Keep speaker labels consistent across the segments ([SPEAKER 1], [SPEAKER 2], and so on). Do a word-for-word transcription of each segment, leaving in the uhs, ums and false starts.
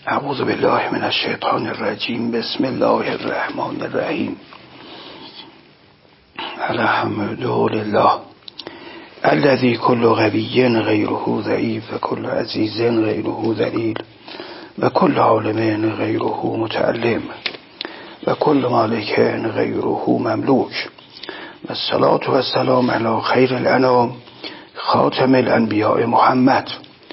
[SPEAKER 1] اعوذ بالله من الشیطان الرجیم. بسم الله الرحمن الرحیم. الحمد لله الذي كل قوي غيره ضعيف وكل عزيز غيره ذليل وكل عالم غيره متعلم وكل مالك غيره مملوك والصلاة والسلام على خير الأنام خاتم الأنبياء محمد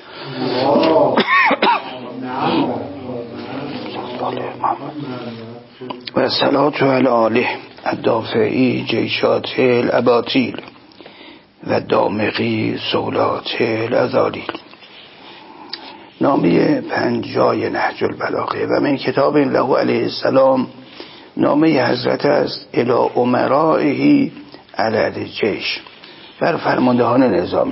[SPEAKER 1] و الصلاة على آله الدافعی جیشات الاباطیل و دامغی سولات الازالیل. نامه پنجای نهج البلاغه و من کتاب له علیه السلام. نامه حضرت است الی امرائه علی الجیش، بر فرماندهان نظامی.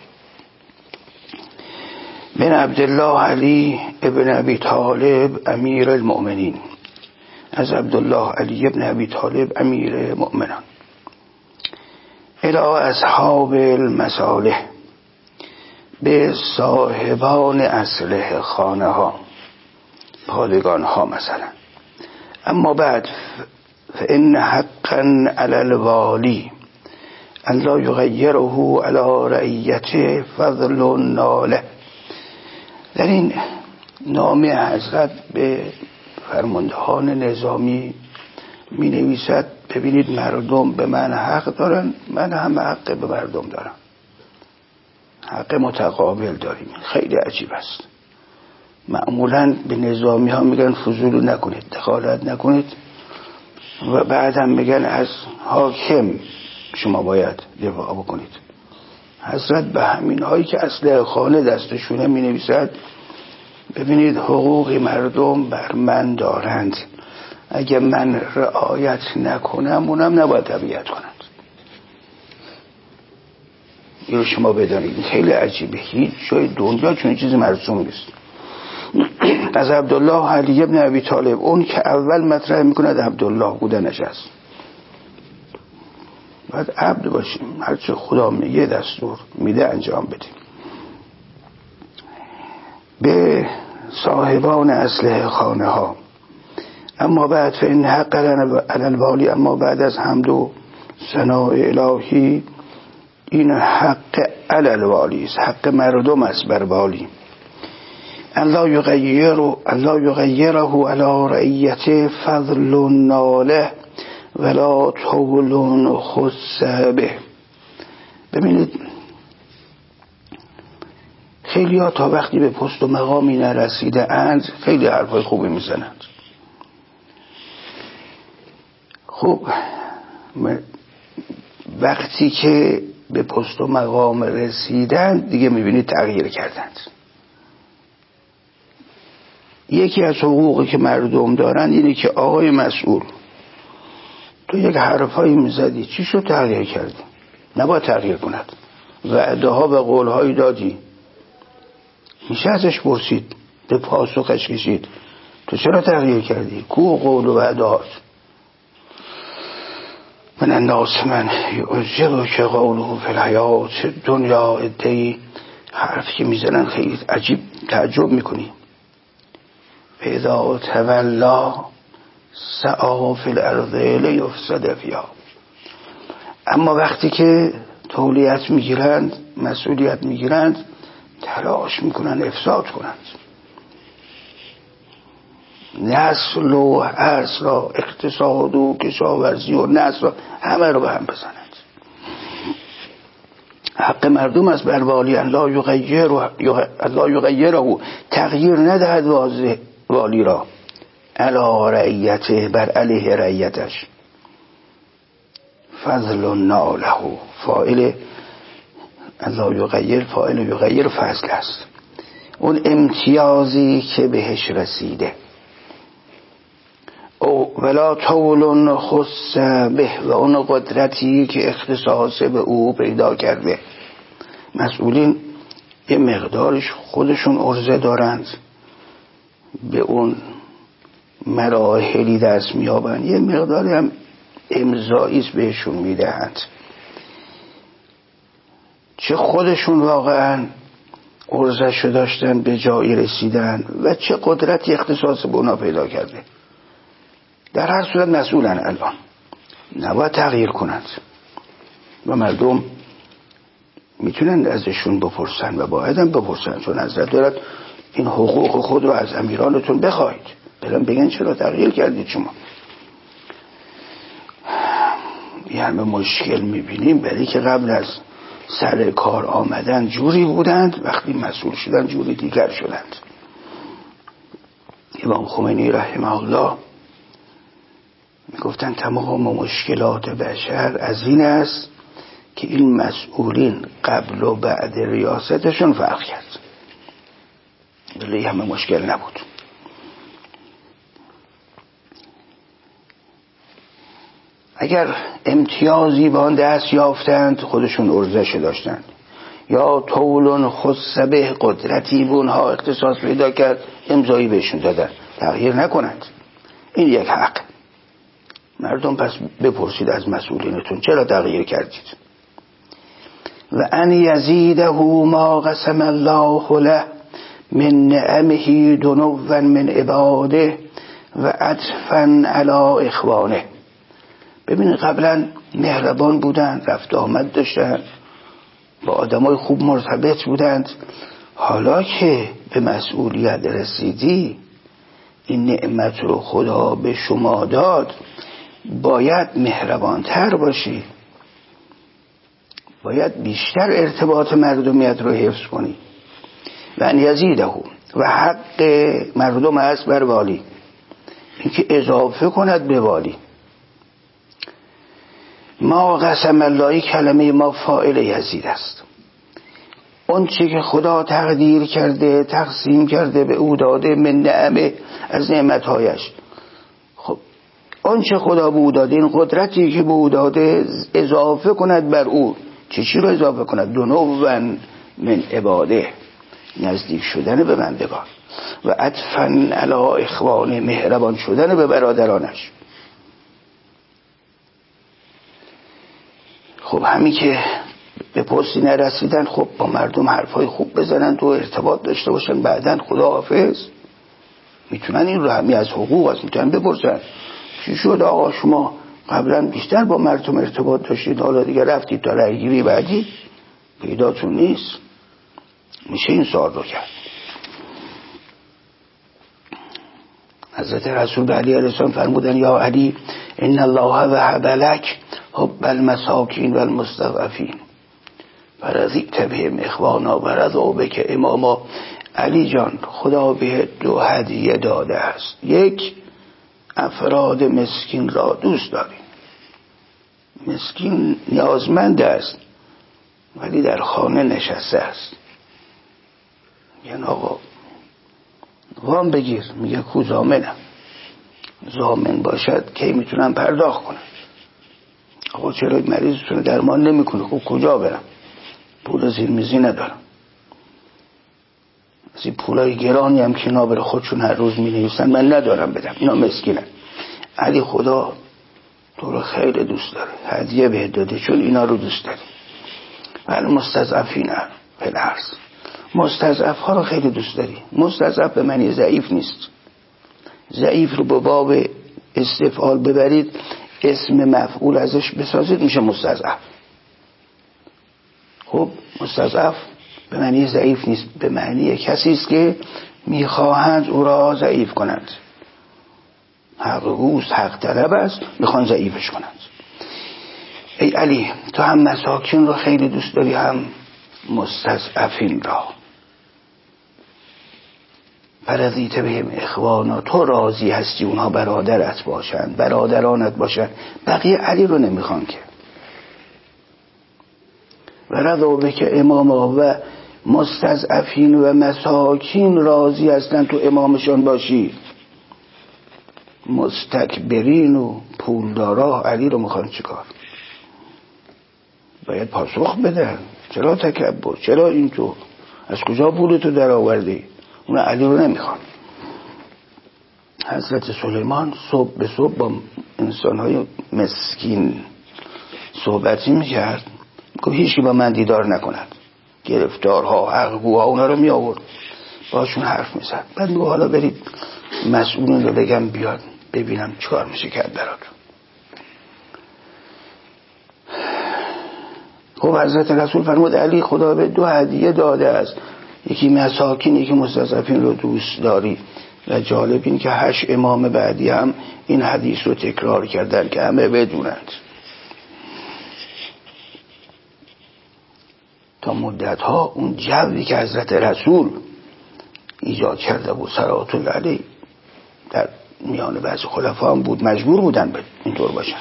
[SPEAKER 1] من عبدالله علی ابن ابی طالب امیر المؤمنین، از عبدالله علی ابن ابی طالب امیر مؤمنان، الی اصحاب المصالح، به صاحبان اسلحه خانه ها، پادگان ها مثلا. اما بعد فإن حقا علی الوالی ان لا یغیره علی رعیته فضل ناله. در این نامه حضرت به فرماندهان نظامی می نویسد ببینید مردم به من حق دارن، من هم حق به مردم دارم، حق متقابل داریم. خیلی عجیب است. معمولا به نظامی ها میگن فضول نکنید، دخالت نکنید، و بعد هم میگن از حاکم شما باید دفاع بکنید. حضرت به همین هایی که اسلحه خانه دستشونه می نویسد ببینید حقوق مردم بر من دارند، اگه من رعایت نکنم اونم نباید تبعیت کنند. این رو شما بدانید. خیلی عجیبه، هیچ جای دنیا چون چیزی مرسوم نیست. از عبدالله علی ابن ابی طالب، اون که اول مطرح میکند عبدالله بودنش است. باید عبد باشیم، هرچه خدا میگه دستور میده انجام بدیم. به صاحبان اسلحه خانه ها. اما بعد فإن حق علی الوالی، اما بعد از حمد و ثناء الهی این حق علی الوالی است، حق مردم است بر والی. ان لا یغیره لا یغیره علی رعیته فضل ناله ولا طول خص به. ببینید خیلی ها تا وقتی به پست و مقامی نرسیده اند خیلی حرفای خوبی میزنند. خب وقتی که به پست و مقام رسیدند دیگه میبینید تغییر کردند. یکی از حقوقی که مردم دارند اینه که آقای مسئول تو یک حرفایی میزدی، چی شد تغییر کردی؟ نباید تغییر کند. وعده ها و قول هایی دادی، میشه ازش پرسید، به پاسخش کشید تو چرا تغییر کردی؟ کو قول و وعده هات؟ من الناس من یعجب که قوله فی الحیات دنیا ادهی، حرفی که میزنن خیلی عجیب تعجب میکنی. فاذا تولا سعی فی الارض لیفسد فیها، اما وقتی که تولیت میگیرند، مسئولیت میگیرند، تلاش میکنن افساد کنند. نسل و اصل و اقتصاد و کشاورزی و نسل همه رو به هم بزنند. حق مردم است بر والی ان لا یغیره، تغییر ندهد والی را علی رعیته، بر علیه رعیتش. فضل ناله، فاعل الله یغیر، فاعل یغیر فضل است، اون امتیازی که بهش رسیده. او ولا طول خص به، و اون قدرتی که اختصاص به او پیدا کرده. مسئولین یه مقدارش خودشون عرضه دارند، به اون مراحلی دست میابند، یه مقداری هم امضاییست بهشون میدهند. چه خودشون واقعا عرضشو داشتن به جایی رسیدن و چه قدرتی اختصاص به اونا پیدا کرده. در هر صورت مسئولن الان، نباید تغییر کنند و مردم میتونن ازشون بپرسن و باید هم بپرسن، چون حضرت دارد این حقوق خود رو از امیرانتون بخواید. برن بگن چرا تغییر کردید شما. یه همه مشکل میبینیم برای که قبل از سر کار آمدن جوری بودند، وقتی مسئول شدن جوری دیگر شدند. امام خمینی رحمه الله میگفتن تمام مشکلات بشر از این است که این مسئولین قبل و بعد ریاستشون فرق کرد، ولی همه مشکل نبود. اگر امتیازی با آن دست یافتند خودشون ارزش داشتند، یا طولن خصبه قدرتی به اونها اختصاص پیدا کرد امضایی بهشون دادن، تغییر نکنند. این یک حق. مردم پس بپرسید از مسئولینتون چرا تغییر کردید. و ان یزیده ما قسم الله له من نعمه دنوا من عباده و عطفا علی اخوانه. ببینید قبلا مهربان بودند، رفت آمد داشتند، با آدمای خوب مرتبط بودند. حالا که به مسئولیت رسیدی، این نعمت رو خدا به شما داد، باید مهربانتر باشی، باید بیشتر ارتباط مردمیت رو حفظ کنی. و ان یزیده و حق مردم است بر والی، اینکه اضافه کند به والی. ما قسم اللهی کلمه ما فاعل یزید است. اون چی که خدا تقدیر کرده، تقسیم کرده به او داده، من نعمه، از نعمتهایش. خب اون چه خدا به او داده، این قدرتی که به او داده اضافه کند بر او. چی چی رو اضافه کند؟ دنوا من عباده، نزدیک شدن به بندگان، و عطفا علی اخوانه، مهربان شدن به برادرانش. خب همین که به پستی نرسیدن، خب با مردم حرفای خوب بزنن و ارتباط داشته باشن، بعدن خدا حافظ میتونن این رو همی از حقوق از میتونن بپرسن چی شد آقا شما قبلا بیشتر با مردم ارتباط داشتید، حالا دیگه رفتید تا رأیگیری بعدی پیداتون نیست. میشه این سوال رو کرد. حضرت رسول به علی علیه السلام فرمودن یا علی ان الله وهب لك حب المساکین و المستضعفین فرضیت بهم اخوانا و رضوا بک اماما. علی جان، خدا به دو هدیه داده است. یک، افراد مسکین را دوست داری. مسکین نیازمند است ولی در خانه نشسته است. یعنی آقا وام بگیر، میگه کو ضامنم. ضامن باشد کی میتونم پرداخت کنم. آقا چرا مریضتون درمان نمیکنه؟ خب کجا برم؟ پول زیر میزی ندارم. از این پولای گرانی هم که اینا برای خودشون هر روز می نویسن من ندارم بدم، اینا مسکینن. علی خدا تو رو خیلی دوست داره، هدیه بهت داده چون اینا رو دوست داری. ولی مستضعفین فی الارض، مستضعف ها رو خیلی دوست داری. مستضعف به معنی ضعیف نیست. ضعیف رو به باب استفعال ببرید، اسم مفعول ازش بسازید، میشه مستضعف. خب مستضعف به معنی ضعیف نیست، به معنی کسی است که میخواهند او را ضعیف کنند. حق اوست، حق طلب است، میخوان ضعیفش کنند. ای علی، تو هم مساکین رو خیلی دوست داری، هم مستضعفین را. فرضیت بهم اخوانا، تو راضی هستی اونها برادرت باشند، برادرانت باشند. بقیه علی رو نمیخوان که. و رضوا بک اماما، و مستضعفین و مساکین راضی هستن تو امامشان باشی. مستکبرین و پولدارا علی رو میخوان چیکار؟ باید پاسخ بدن. چرا تکبر؟ چرا این تو؟ از کجا پولتو در آوردی؟ اون علی رو نمیخوان. حضرت سلیمان صبح به صبح با انسانهای مسکین صحبتی میکرد که هیچی با من دیدار نکند. گرفتارها، حقگوها، اونا رو می آورد باشون حرف می زد. بعد میگه حالا برید مسئولین رو بگم بیاد ببینم چیکار میشه کرد براتون. خب حضرت رسول فرمود علی خدا به دو هدیه داده است، یکی مساکین یکی مستضعفین رو دوست داری. و جالب این که هشت امام بعدی هم این حدیث رو تکرار کردن که همه بدونند. تا مدت ها اون جوی که حضرت رسول ایجاد کرده بود صلوات الله علیه در میان بعضی خلفا هم بود، مجبور بودن اینطور باشن.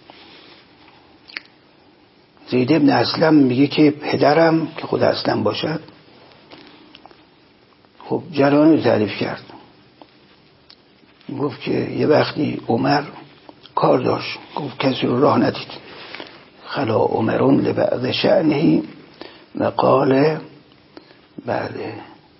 [SPEAKER 1] زید ابن اسلم میگه که پدرم که خود اسلم باشد خب جریان رو تعریف کرد. گفت که یه وقتی عمر کار داشت، گفت کسی رو راه ندید، خلا عمرون لبعض شأنه و قال بله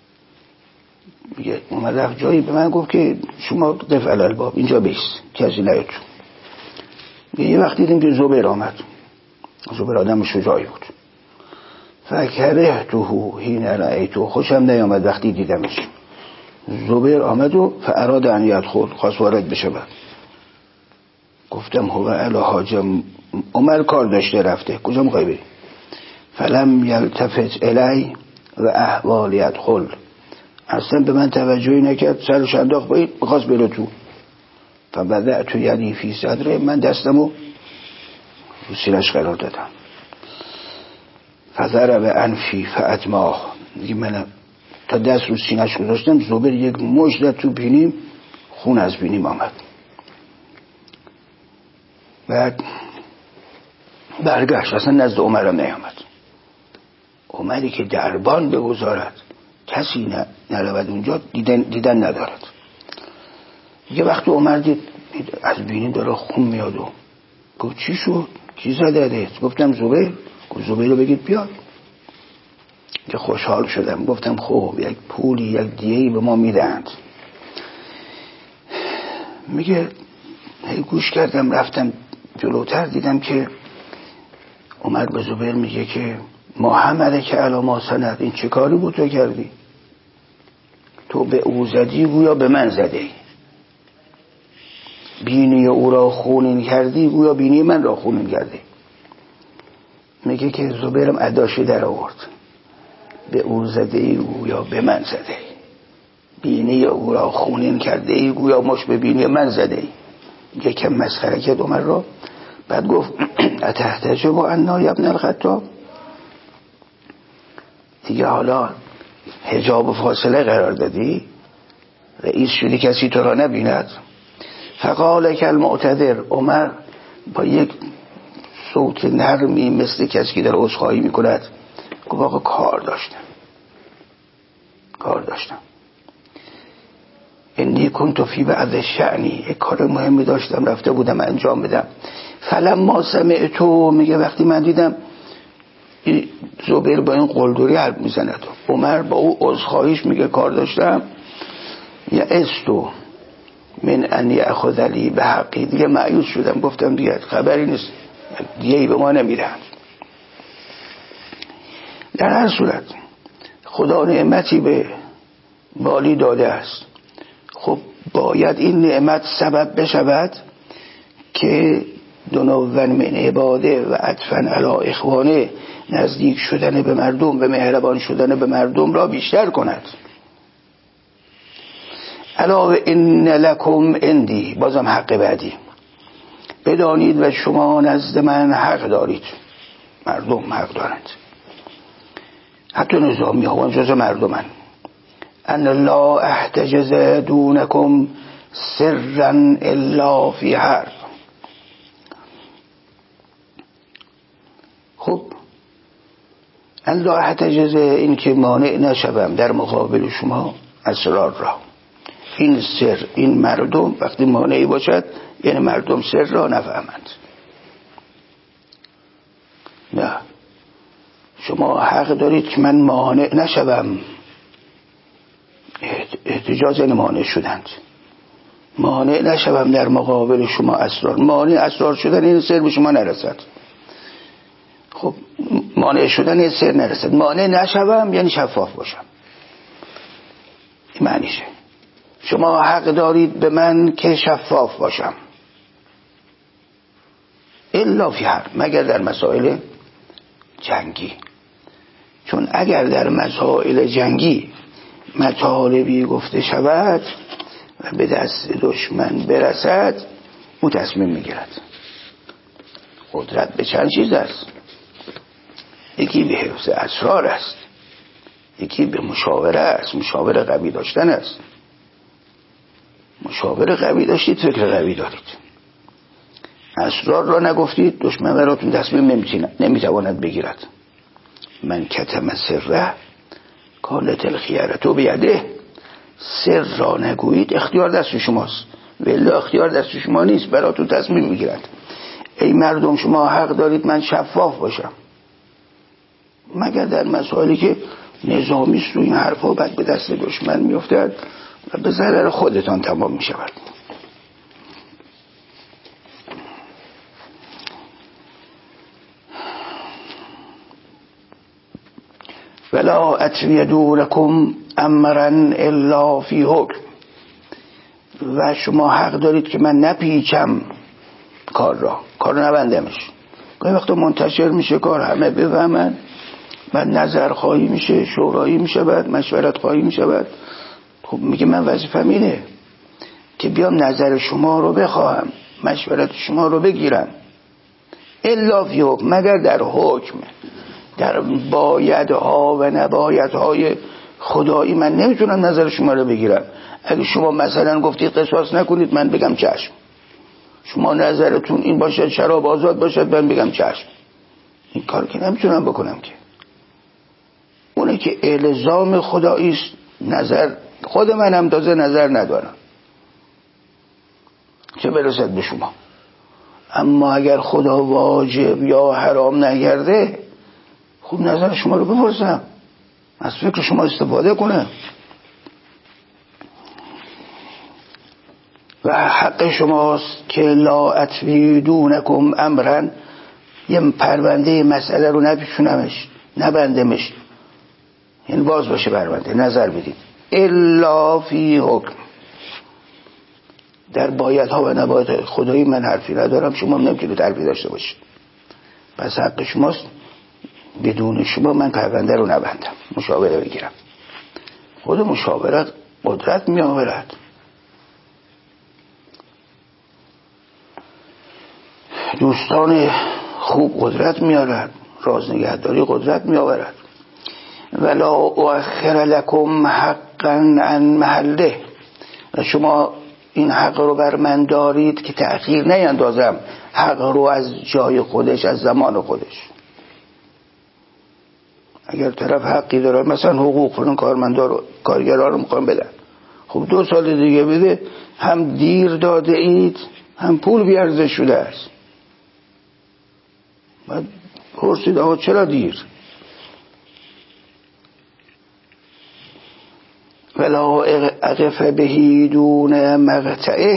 [SPEAKER 1] میگه عمر رفت جایی به من گفت که شما دفع الباب اینجا بیست کسی نیاد. یه وقتی دیدیم که زبیر آمد، زبیر آدم شجاعی بود. فکره توهو هین رأیتو، خوشم نیامد وقتی دیدمش. زبیر آمد و فاراد ان یدخل، خواست وارد بشه. بعد گفتم هو الی حاجم، عمر کار داشته رفته، کجا میخوای بری؟ فلم یلتفت الی و احوال یدخل، اصلا به من توجهی نکرد، سرش انداخت باید میخواست بره تو. فبدأت یدی فی صدره، من دستمو رو سینش قرار دادم. فضرب انفی فاتماه، میگه من تا دست رو سینش گذاشتم، زبیر یک مشت زد تو بینیم، خون از بینیم آمد. بعد برگشت، اصلا نزد عمرم نیامد. عمری که دربان بگذارد کسی نرود اونجا، دیدن, دیدن ندارد. یه وقت عمر دید از بینیم داره خون میاد و گفت چی شد؟ کی زده؟ گفتم زبیر. گفت زبیر رو بگید بیاد. که خوشحال شدم، گفتم خب یک پولی یک دیهی به ما میدهند. میگه گوش کردم، رفتم جلوتر دیدم که عمر به زبیر میگه که ما همه که علا ما سند، این چه کاری بود تو کردی؟ تو به او زدی گویا به من زدی، بینی او را خونین کردی گویا بینی من را خونین کردی. میگه که زبیرم اداشی در آورد، به او زده ای گویا به من زده ای، بینی او را خونین کرده ای گویا مش به بینی من زده ای. یکم مسخره کرد عمر را. بعد گفت اتحتجب انا یا ابن الخطاب، دیگه حالا حجاب و فاصله قرار دادی، رئیس شدی کسی تو را نبیند. فقال کل معتذر، عمر با یک صوت نرمی مثل کسی که در عذرخواهی میکند گفت آقا کار داشتم کار داشتم انی کنت فی بعض شأنی، یک کار مهمی داشتم رفته بودم انجام بدم. فلما سمعتو، میگه وقتی من دیدم زبیر با این قلدری حرف میزند، عمر با او عذرخواهیش میگه کار داشتم، یا استو من ان یاخذ لی به حقی، دیگه مایوس شدم، گفتم دیگه خبری نیست، دیگه به ما نمیرن. در هر صورت خدا نعمتی به والی داده است، خب باید این نعمت سبب بشود که دنوون من عباده و عطفا علی اخوانه، نزدیک شدن به مردم و مهربان شدن به مردم را بیشتر کند. علاوه ان لکم عندی، بازم حق بعدی، بدانید و شما نزد من حق دارید، مردم حق دارند، حتی نظامی ها جز مردمن. ان لا احتجز دونکم سرا الا فی حرب. خب ان لا احتجز، این که مانع نشوم در مقابل شما اسرار را، این سر، این مردم وقتی مانعی باشد یعنی مردم سر را نفهمند. نه، شما حق دارید که من مانع نشوم. احتجاج یعنی مانع شدند، مانع نشوم در مقابل شما اسرار، مانع اسرار شدن این سر به شما نرسد. خب مانع شدن سر نرسد. مانع نشوم یعنی شفاف باشم، این معنیشه. شما حق دارید به من که شفاف باشم، الا فی حرب، مگر در مسائل جنگی. چون اگر در مسائل جنگی مطالبی گفته شود و به دست دشمن برسد، او تصمیم میگیرد. قدرت به چند چیز است، یکی به حفظ اسرار است، یکی به مشاوره است، مشاوره قوی داشتن است. مشاوره قوی داشتید، فکر قوی دارید. اسرار را نگفتید، دشمن براتون تصمیم نمیتواند بگیرد. من کتم سره کانت الخیارة بیده. سر را نگویید، اختیار دست شماست، ولی اختیار دست شما نیست، براتون تصمیم میگیرد. ای مردم شما حق دارید من شفاف باشم، مگر در مسائلی که نظامی است و این حرفا بعد به دست دشمن میافتد و به ضرر خودتان تمام میشود. ولا اتوی دونکم امرا الا فی حکم. و شما حق دارید که من نپیچم کار را، کار را نبندمش. گاهی وقتا منتشر میشه کار، همه بفهمن، بعد نظر خواهی میشه، شورایی میشه، بعد مشورت خواهی میشه. بعد خب میگه من وظیفه‌م اینه که بیام نظر شما رو بخواهم، مشورت شما رو بگیرم. الا فی حکم، مگر در حکم، در بایدها و نبایدهای خدایی من نمیتونم نظر شما رو بگیرم. اگه شما مثلا گفتید قصاص نکنید، من بگم چشم. شما نظرتون این باشد شراب آزاد باشد، من بگم چشم. این کار که نمیتونم بکنم که. اونه که الزام خدایی است. نظر خود منم تازه نظر ندارم، چه برسد به شما. اما اگر خدا واجب یا حرام نگرده، خب نظر شما رو بپرسم، از فکر شما استفاده کنم. و حق شماست که لا اتوی دونکم امرا، یه پرونده مسئله رو نپیچونمش، نبندمش، این باز باشه پرونده، نظر بدید. الا فی حکم، در بایدها و نبایدها خدایی من حرفی ندارم، شما نمیتونید حرفی داشته باشید. پس حق شماست بدون شما من پرونده رو نبندم، مشاوره بگیرم. خود مشاوره قدرت می آورد. دوستان خوب قدرت می آورد، راز نگهداری قدرت می آورد. ولا اؤخر لکم حقا عن محله، و شما این حق رو بر من دارید که تأخیر نیندازم حق رو از جای خودش، از زمان خودش. اگر طرف حقی داره، مثلا حقوق فرن کارمندا رو، کارگرها رو میخوام بدن، خب دو سال دیگه بده، هم دیر داده اید هم پول بیارزش شده است. بعد پرسید آقا چرا دیر؟ ولا اقف بهی دون مقطعه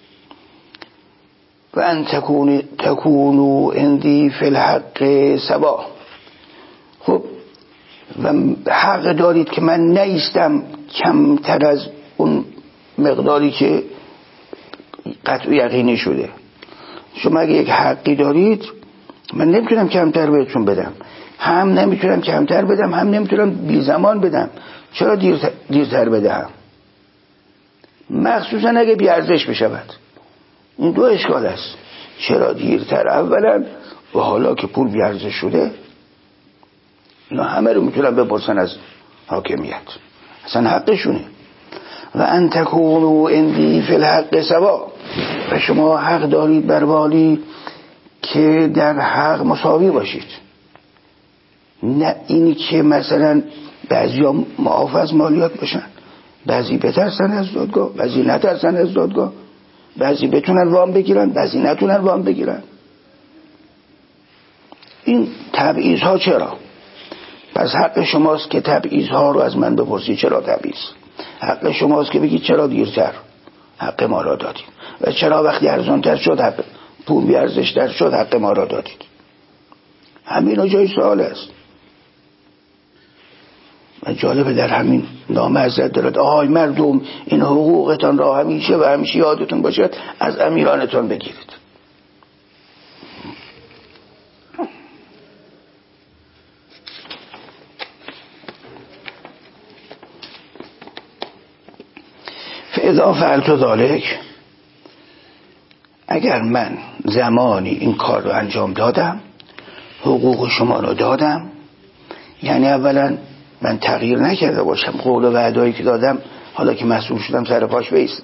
[SPEAKER 1] و ان تکونو اندی فی الحق سبا. خب و حق دارید که من نیستم کمتر از اون مقداری که قطع یقینی شده. شما اگه یک حقی دارید، من نمیتونم کمتر بهتون بدم، هم نمیتونم کمتر بدم، هم نمیتونم بی زمان بدم. چرا دیرتر, دیرتر بدهم؟ مخصوصا اگه بی ارزش بشود. این دو اشکال است. چرا دیرتر اولا، و حالا که پول بی ارزش شده. اینا همه رو میتونن بپرسن از حاکمیت، اصلا حقشونه. و ان تکونو اندی فی الحق سوا، و شما حق دارید بر والی که در حق مساوی باشید. نه اینی که مثلا بعضی ها معاف از مالیات باشن، بعضی بترسن از دادگاه، بعضی نترسن از دادگاه، بعضی بتونن وام بگیرن، بعضی نتونن وام بگیرن. این تبعیض ها چرا؟ پس حق شماست که تبعیض ها رو از من بپرسید چرا تبعیض. حق شماست که بگید چرا دیرتر حق ما را دادید، و چرا وقتی ارزانتر شد، حق پول بی ارزشتر شد، حق ما را دادید. همین جای سوال است. و جالبه در همین نامه حضرت دارد آهای مردم این حقوقتان را همیشه و همیشه یادتون باشد از امیرانتان بگیرید. فاذا فعلت ذلک، اگر من زمانی این کار رو انجام دادم، حقوق شما رو دادم، یعنی اولا من تغییر نکرده باشم، قول و وعده‌ای که دادم حالا که مسئول شدم سر پاش بایستم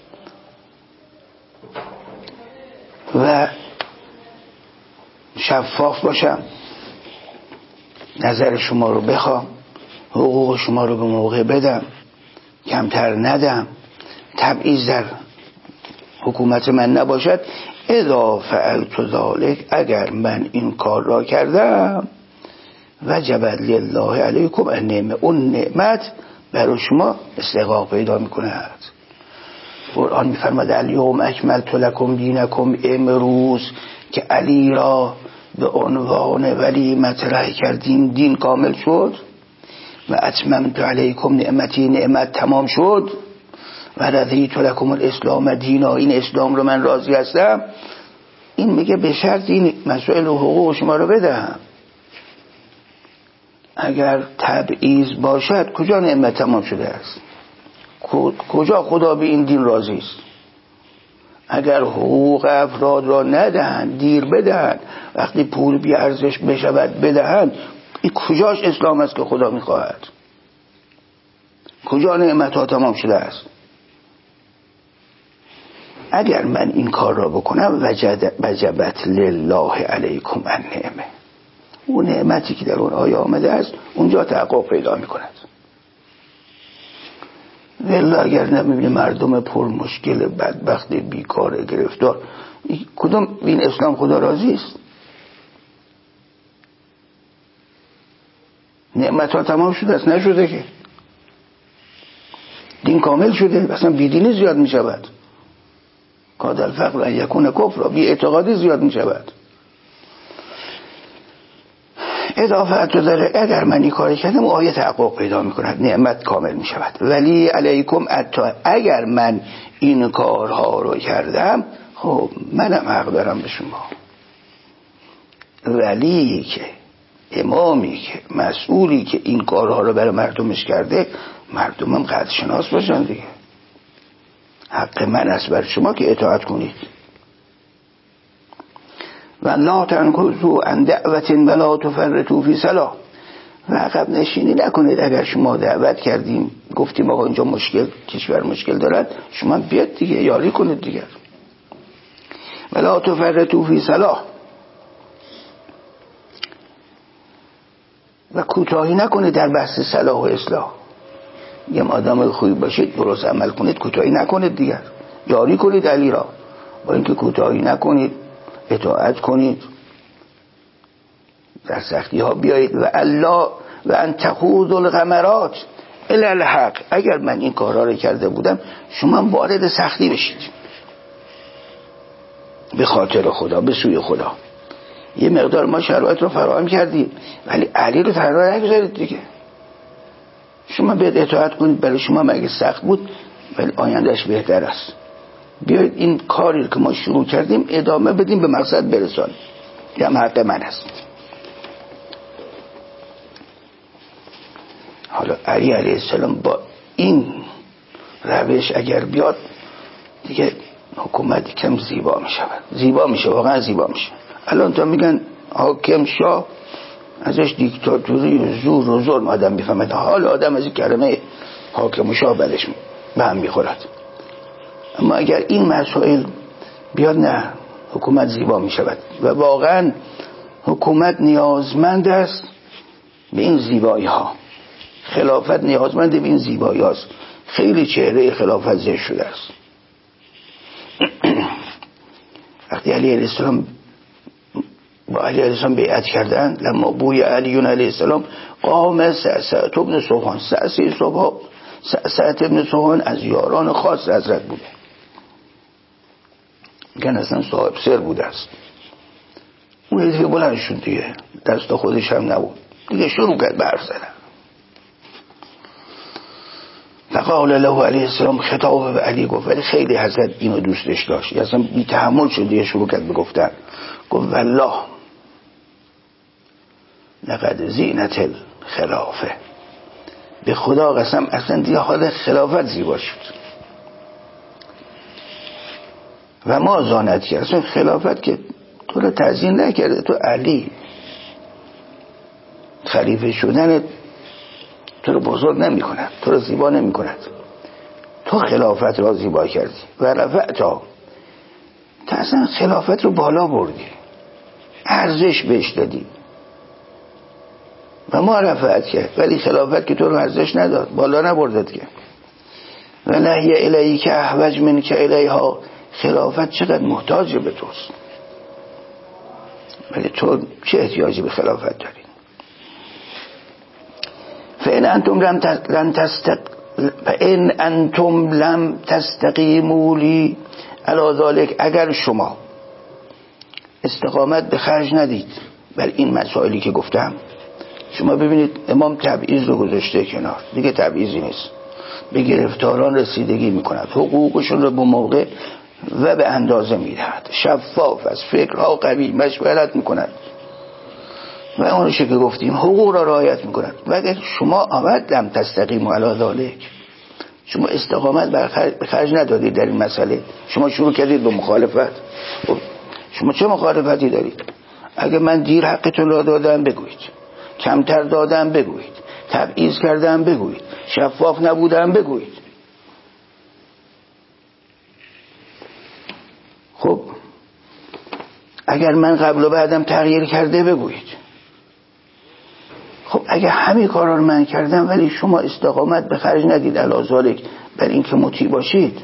[SPEAKER 1] و شفاف باشم، نظر شما رو بخوام، حقوق شما رو به موقع بدم، کمتر ندم، تبعیض در حکومت من نباشد. اذا فعلت ذلک، اگر من این کار را کردم، وجبت لله علیکم النعمه، اون نعمت برای شما استحقاق پیدا میکند. قرآن میفرماد الیوم اکملت لکم دینکم، امروز که علی را به عنوان ولی مطرح کردیم دین کامل شد، و اتممت علیکم نعمتی، نعمت تمام شد، و رضیت لکم الاسلام دینا، این اسلام رو من راضی هستم. این میگه به شرط این مسائل و حقوق شما رو بدم. اگر تبعیض باشد کجا نعمت تمام شده است؟ کجا خدا به این دین راضی است؟ اگر حقوق افراد را ندهند، دیر بدهند، وقتی پول بی ارزش بشود بدهند، این کجاش اسلام است که خدا میخواهد؟ کجا نعمت ها تمام شده است؟ اگر من این کار را بکنم، وجبت لله علیکم النعمه، اون نعمتی که در اون آیه آمده است اونجا تحقق پیدا میکند. والله اگر نمیبینی مردم پر مشکل، بدبخت، بیکار، گرفتار، کدوم این اسلام خدا راضی است؟ نعمت ها تمام شده است؟ نشده که دین کامل شده، اصلا بیدینی زیاد می شود، کاد الفقر ان یکون کفر، بی اعتقادی زیاد می شود. اضافه داره اگر من این کاری کردم آیه تحقق پیدا می کند، نعمت کامل می شود. ولی علیکم اتا، اگر من این کارها رو کردم، خب منم حق دارم به شما. ولی که امامی که مسئولی که این کارها رو برای مردمش کرده، مردمم قدر شناس باشن دیگه. حق من است بر شما که اطاعت کنید. و لا تنکثوا عن دعوت ولا تفرطوا فی صلاح، و عقب نشینی نکنید. اگر شما دعوت کردیم گفتیم آقا اینجا مشکل، کشور مشکل دارد، شما بیاد دیگه، یاری کنید دیگه. ولا تفرطوا فی صلاح، و کوتاهی نکنید در بحث صلاح و اصلاح. یه آدم خوبی باشید، درست عمل کنید، کوتاهی نکنید دیگر، یاری کنید علی را، با اینکه کوتاهی نکنید، اطاعت کنید، در سختی ها بیایید. و الله و ان تخوضوا الغمرات الی الحق، اگر من این کارا رو کرده بودم شما وارد سختی بشید به خاطر خدا، به سوی خدا. یه مقدار ما شرایط رو فراهم کردیم، ولی علی رو تنها نگذارید دیگه. شما باید اطاعت کنید، برای شما مگه سخت بود، ولی آیندهش بهتر است. بیایید این کاری که ما شروع کردیم ادامه بدیم، به مقصد برسانیم، یه هم حق من است. حالا علی علیه السلام با این روش اگر بیاد دیگه حکومت کم زیبا می شود، زیبا می شود، واقعا زیبا می شود. الان تا میگن حاکم شاه، ازش دیکتاتوری و زور و ظلم آدم میفهمد. حال آدم از این کلمه حاکم و شاه بدش به هم میخورد. اما اگر این مسائل بیاد، نه، حکومت زیبا می شود. و واقعا حکومت نیازمند است به این زیبایی ها، خلافت نیازمند به این زیبایی هاست. خیلی چهره خلافت زشت شده است. وقتی علی علیه السلام با علی علیه السلام بیعت کردن، لما بوی علی علیه السلام قام سعسعت ابن سوحان، سعسعت ابن سوحان از یاران خاص حضرت بوده، میگن اصلا صاحب سر بوده است. اون دیگه بلند شد دیگه، دست خودش هم نبود دیگه، شروع کرد به حرف زدن. فقال له علیه السلام، خطاب به علی گفت، ولی خیلی حضرت اینو دوستش داشت، اصلا بی تحمل شد دیگه شروع کرد بگفتن، گفت والله لقد زینت الخلافه، به خدا قسم اصلا دیگه حال خلافت زیبا شد. و ما زانت کرد، اصلا خلافت که تو رو تزیین نکرده، تو علی خلیفه شدن تو رو بزرگ نمی کند، تو رو زیبا نمی کند، تو خلافت را زیبا کردی. و رفعتا، تو اصلا خلافت رو بالا بردی، ارزش بهش دادی. و ما رفعت کرد، ولی خلافت که تو رو ارزش نداد، بالا نبردد که. و نهی الیی که احوج من که الیها، خلافت چقدر محتاج به توست، ولی تو چه احتیاجی به خلافت داری؟ فإن انتم لم تستق فإن انتم لم تستقیموا لی علی ذلک، اگر شما استقامت به خرج ندید بر این مسائلی که گفتم. شما ببینید امام تبعیض رو گذاشته کنار، دیگه تبعیضی نیست، به گرفتاران رسیدگی میکند، حقوقشون رو به موقع و به اندازه میدهد، شفاف از فکرها قوی مشورت میکند و اونو که گفتیم حقوق را رعایت میکند. و اگر شما آمد لم تستقیموا علی ذلک، شما استقامت به خرج ندادید در این مسئله، شما شروع کردید به مخالفت. شما چه مخالفتی دارید؟ اگر من دیر حقتون را دادم بگویید، کمتر دادم بگویید، تبعیض کردم بگویید، شفاف نبودم بگویید. خب اگر من قبل و بعدم تغییر کرده بگویید. خب اگر همین کارا رو من کردم ولی شما استقامت به خرج ندید علی ذلک، بر این که مطیع باشید،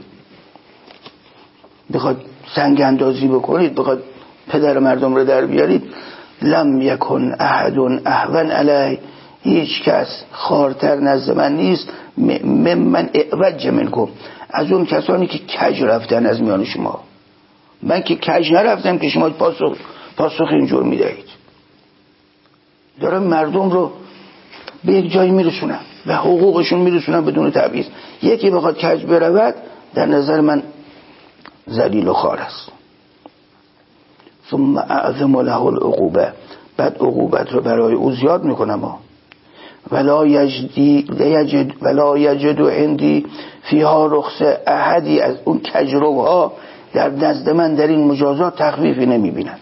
[SPEAKER 1] بخواد سنگ اندازی بکنید، بخواد پدر مردم رو در بیارید، لم یکن احد اهون علی، هیچ کس خارتر نزد من نیست، ممن اعوج منکم، از اون کسانی که کج رفتن از میان شما. من که کج نرفتم که شما پاسخ پاسخ اینجور میدهید. دارم مردم رو به یک جایی میرسونم، به حقوقشون میرسونم بدون تبعیض. یکی بخواد کج برود در نظر من ذلیل و خوار است. ثم اعظم له العقوبه، بعد عقوبت رو برای او زیاد میکنم. ولا یجدی لیجد ولا یجد عندی فیها رخص احدی، از اون کجروها در نزد من در این مجازات تخفیفی نمیبیند،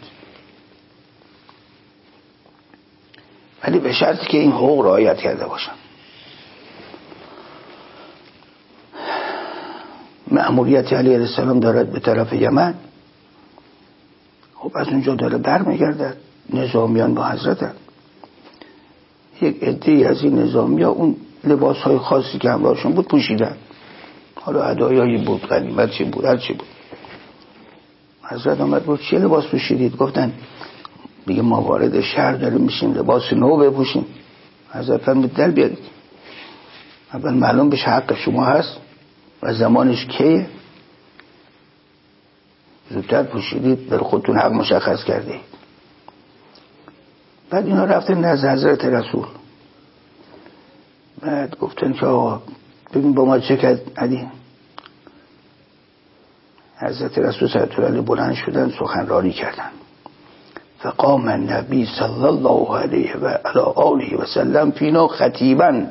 [SPEAKER 1] ولی به شرطی که این حقوق رعایت کرده باشن. مأموریت علیه السلام دارد به طرف یمن، خب از اونجا داره برمیگردد، نظامیان با حضرتن. یک عده‌ای از این نظامیان اون لباس‌های خاصی که همراهشون بود پوشیدن، حالا هدایایی بود، غنیمت چی بود، هر چی بود. حضرت آمد بود چه لباس پوشیدید؟ گفتن دیگه ما وارد شهر داریم میشیم، لباس نو بپوشیم. حضرت فرمود در بیارید، اول معلوم بشه حق شما هست و زمانش کیه، زودتر پوشیدید در خودتون حق مشخص کردید. بعد اینا رفتن نزد حضرت رسول، بعد گفتن که آقا ببین با ما چه کرد علی. حضرت رسول صلی الله علیه و بلند شدن سخنرانی کردن. فقام النبی صلی الله علیه و علی آله و سلم فینا خطیبا.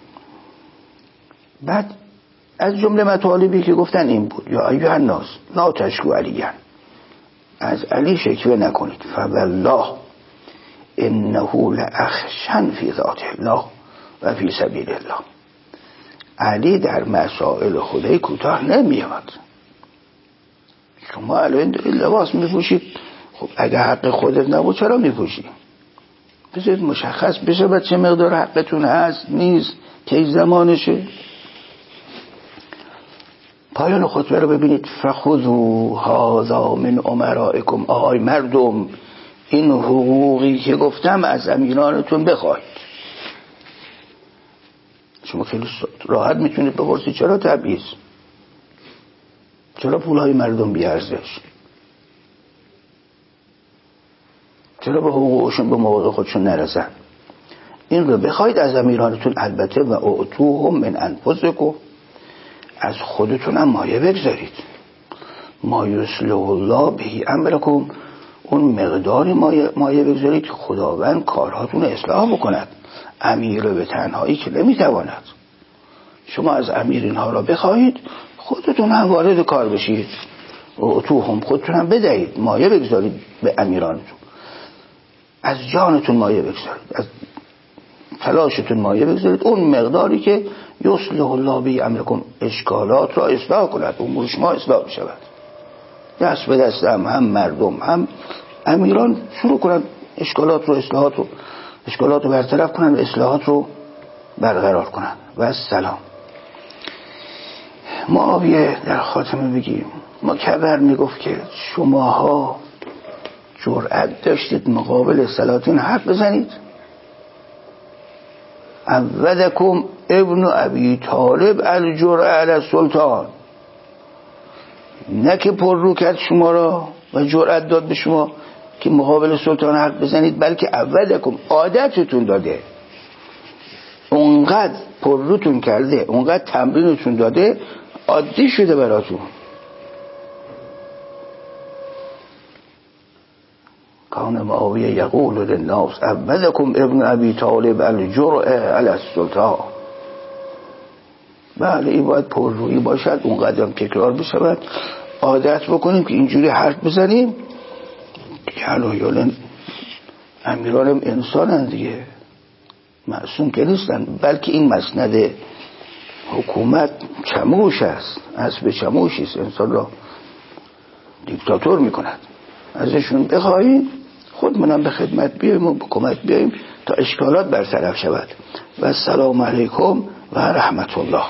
[SPEAKER 1] بعد از جمله مطالبی که گفتن این بود: یا ایها الناس لا تشکو علیه، از علی شکوه نکنید، فوالله انه لاخشن فی ذات الله و فی سبیل الله. علی در مسائل خدای کوتاه نمیاد. شما الان دارید لباس میپوشید، خب اگه حق خودت نبود چرا میپوشی؟ بذارید مشخص بشه بعد چه مقدار حقتون هست نیست، که زمانشه. پایان خطبه رو ببینید: فخذوا هذا من امرائکم، آهای مردم این حقوقی که گفتم از امیرانتون بخواید. شما خیلی راحت میتونید بپرسید چرا تبعیض، چرا پولهای مردم بیارزش، چرا به حقوقشون به موقع خودشون نرسن. این رو بخواید از امیرانتون، البته و اعطوهم من انفسکم، از خودتون هم مایه بگذارید. ما یصلح الله به امرکم، اون مقداری مایه, مایه بگذارید که خداوند کارهاتون اصلاح بکند. امیر به تنهایی که نمیتواند. شما از امیر اینها را بخواهید، خودتون هم وارد کار بشید و تو هم خودتون هم بدهید، مایه بگذارید به امیرانتون، از جانتون مایه بگذارید، از تلاشتون مایه بگذارید، اون مقداری که یصلح الله به امرکم، اشکالات را اصلاح کند، امور شما اصلاح بشود. دست به دست هم هم مردم هم امیران شروع کنند اشکالات رو اصلاحات رو اشکالات رو برطرف کنند، اصلاحات رو برقرار کنند. و السلام. معاویه در خاتمه بگیم، مکبر میگفت که شماها جرأت داشتید مقابل سلاطین حرف بزنید؟ عودکم ابن ابی طالب الجرأة علی السلطان، نه که پر رو کرد شما را و جرأت داد به شما که مقابل سلطان حرف بزنید، بلکه عودکم عادتتون داده، اونقدر پر روتون کرده، اونقدر تمرینتون داده، عادی شده براتون. کان معاویه یقول للناس عودکم ابن ابی طالب الجرأة علی السلطان. بله این باید پررویی باشد، اونقدر هم تکرار بشود، عادت بکنیم که اینجوری حرف بزنیم. حالا امیرانم انسان هم دیگه، معصوم که نیستن، بلکه این مسند حکومت چموش است، اسب چموشی است، انسان را دیکتاتور میکند. ازشون بخواهیم خودمونم به خدمت بیاییم و به کمک بیاییم تا اشکالات برطرف شود. و السلام علیکم و رحمت الله.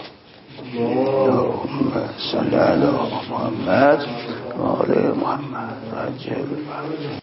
[SPEAKER 1] اللهم صل علی محمد و آل محمد.